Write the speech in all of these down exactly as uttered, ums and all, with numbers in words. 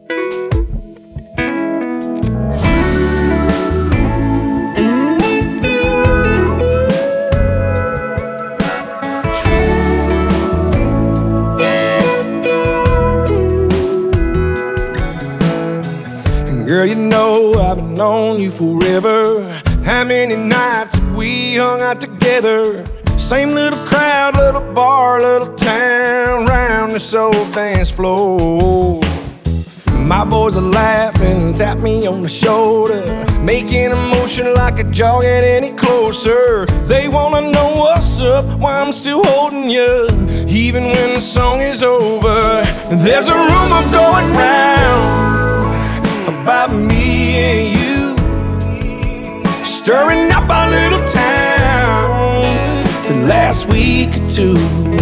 Girl, you know I've been on you forever. How many nights have we hung out together? Same little crowd, little bar, little town, round this old dance floor. My boys are laughing, tap me on the shoulder, making a motion like a jog get any closer. They wanna know what's up, why I'm still holding you, even when the song is over. There's a rumor going round about me and you, stirring up our little town the last week or two.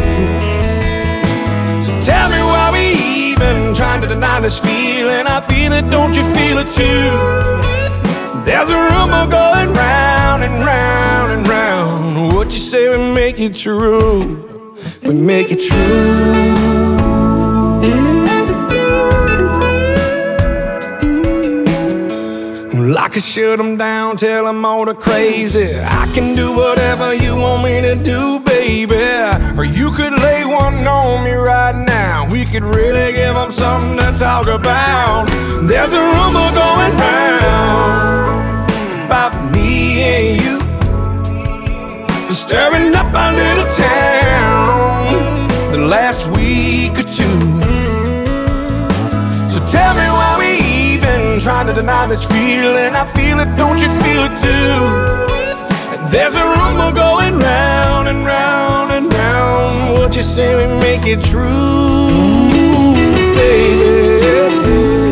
So tell me why we even trying to deny this feeling. I feel it, don't you feel it too? There's a rumor going round and round and round. What you say we make it true, we make it true. I could shut them down, tell them all the crazy. I can do whatever you want me to do, baby. Or you could lay one on me right now. We could really give them something to talk about. There's a rumor going round about me and you, stirring up our little town the last week or two. So tell me why we even trying to deny this feeling. I feel it, don't you feel it too? There's a rumor going round and round and round. What you say we make it true, baby?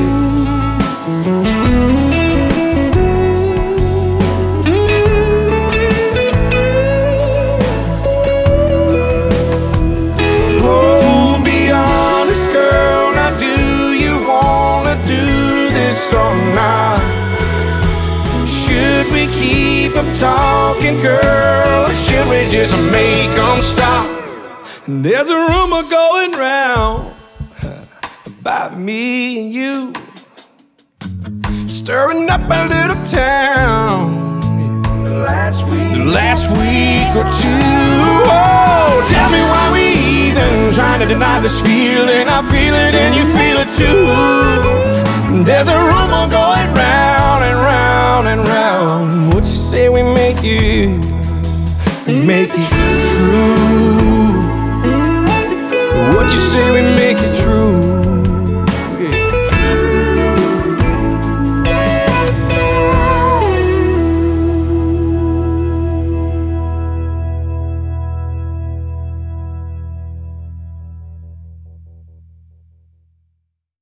Oh, be honest, girl, now do you wanna do this or not? Should we keep them talking, girl, or should we just make them stop? And there's a rumor going round about me and you, stirring up a little town the last week, the last week or two. Oh, tell me why we even trying to deny this feeling. I feel it and you feel it too. There's a rumor going round and round and round. What you say we make it, we make it true? What you say we make